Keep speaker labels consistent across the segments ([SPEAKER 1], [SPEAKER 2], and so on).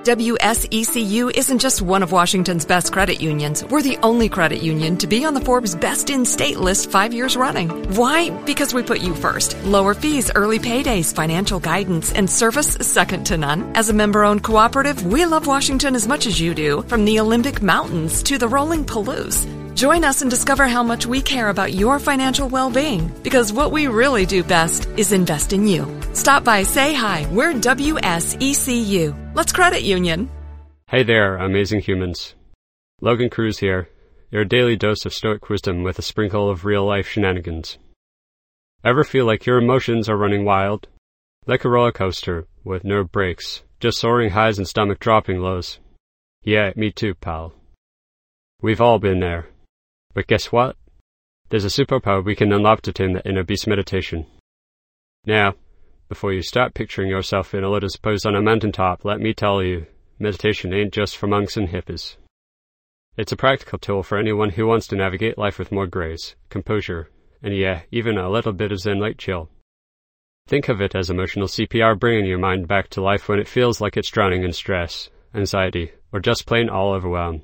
[SPEAKER 1] WSECU isn't just one of Washington's best credit unions. We're the only credit union to be on the Forbes Best in State list 5 years running. Why? Because we put you first. Lower fees, early paydays, financial guidance, and service second to none. As a member-owned cooperative, we love Washington as much as you do, from the Olympic Mountains to the rolling Palouse. Join us and discover how much we care about your financial well-being, because what we really do best is invest in you. Stop by, say hi. We're WSECU. Let's credit union.
[SPEAKER 2] Hey there, amazing humans. Logan Cruz here, your daily dose of stoic wisdom with a sprinkle of real-life shenanigans. Ever feel like your emotions are running wild? Like a roller coaster, with no brakes, just soaring highs and stomach-dropping lows? Yeah, me too, pal. We've all been there. But guess what? There's a superpower we can unlock to tame that inner beast: meditation. Now, before you start picturing yourself in a lotus pose on a mountaintop, let me tell you, meditation ain't just for monks and hippies. It's a practical tool for anyone who wants to navigate life with more grace, composure, and yeah, even a little bit of zen-like chill. Think of it as emotional CPR, bringing your mind back to life when it feels like it's drowning in stress, anxiety, or just plain all overwhelmed.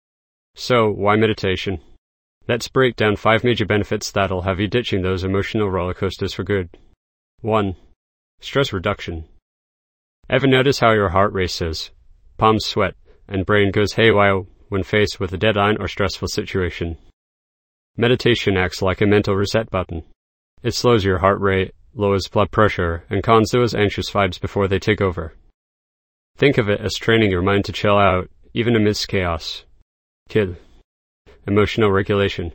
[SPEAKER 2] So, why meditation? Let's break down 5 major benefits that'll have you ditching those emotional roller coasters for good. 1. Stress reduction. Ever notice how your heart races, palms sweat, and brain goes haywire when faced with a deadline or stressful situation? Meditation acts like a mental reset button. It slows your heart rate, lowers blood pressure, and calms those anxious vibes before they take over. Think of it as training your mind to chill out, even amidst chaos. 2. Emotional regulation.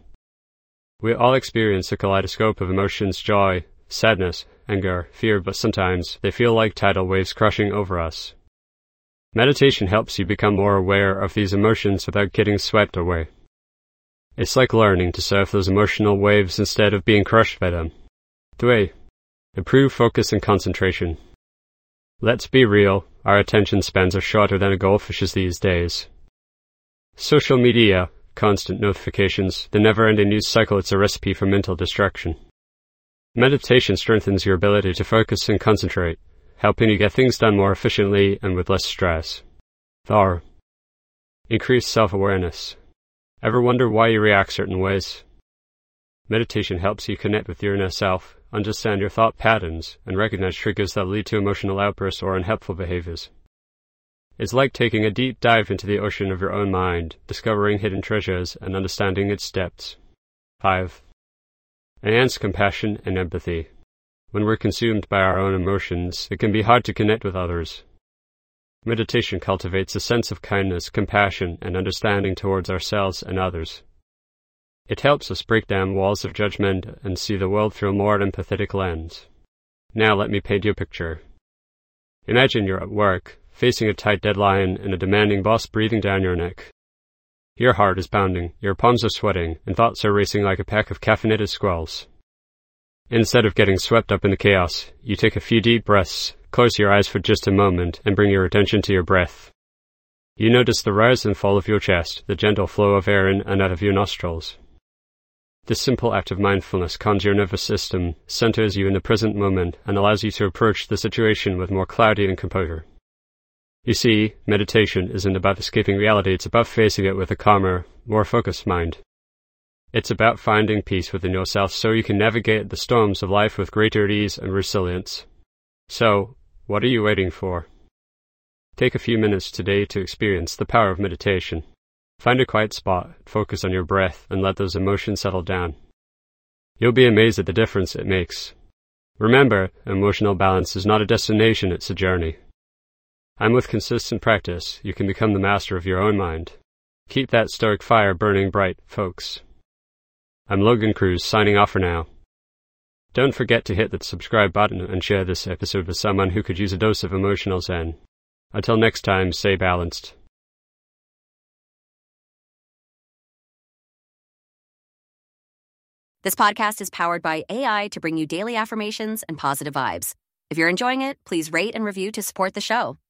[SPEAKER 2] We all experience a kaleidoscope of emotions: joy, sadness, anger, fear, but sometimes they feel like tidal waves crashing over us. Meditation helps you become more aware of these emotions without getting swept away. It's like learning to surf those emotional waves instead of being crushed by them. 3. Improve focus and concentration. Let's be real, our attention spans are shorter than a goldfish's these days. Social media, constant notifications, the never-ending news cycle, it's a recipe for mental distraction. Meditation strengthens your ability to focus and concentrate, helping you get things done more efficiently and with less stress. 4. Increase self-awareness. Ever wonder why you react certain ways? Meditation helps you connect with your inner self, understand your thought patterns, and recognize triggers that lead to emotional outbursts or unhelpful behaviors. It's like taking a deep dive into the ocean of your own mind, discovering hidden treasures and understanding its depths. 5. Enhance compassion and empathy. When we're consumed by our own emotions, it can be hard to connect with others. Meditation cultivates a sense of kindness, compassion, and understanding towards ourselves and others. It helps us break down walls of judgment and see the world through a more empathetic lens. Now let me paint you a picture. Imagine you're at work, facing a tight deadline and a demanding boss breathing down your neck. Your heart is pounding, your palms are sweating, and thoughts are racing like a pack of caffeinated squirrels. Instead of getting swept up in the chaos, you take a few deep breaths, close your eyes for just a moment, and bring your attention to your breath. You notice the rise and fall of your chest, the gentle flow of air in and out of your nostrils. This simple act of mindfulness calms your nervous system, centers you in the present moment, and allows you to approach the situation with more clarity and composure. You see, meditation isn't about escaping reality, it's about facing it with a calmer, more focused mind. It's about finding peace within yourself so you can navigate the storms of life with greater ease and resilience. So, what are you waiting for? Take a few minutes today to experience the power of meditation. Find a quiet spot, focus on your breath, and let those emotions settle down. You'll be amazed at the difference it makes. Remember, emotional balance is not a destination, it's a journey. And with consistent practice, you can become the master of your own mind. Keep that stoic fire burning bright, folks. I'm Logan Cruz, signing off for now. Don't forget to hit that subscribe button and share this episode with someone who could use a dose of emotional zen. Until next time, stay balanced.
[SPEAKER 3] This podcast is powered by AI to bring you daily affirmations and positive vibes. If you're enjoying it, please rate and review to support the show.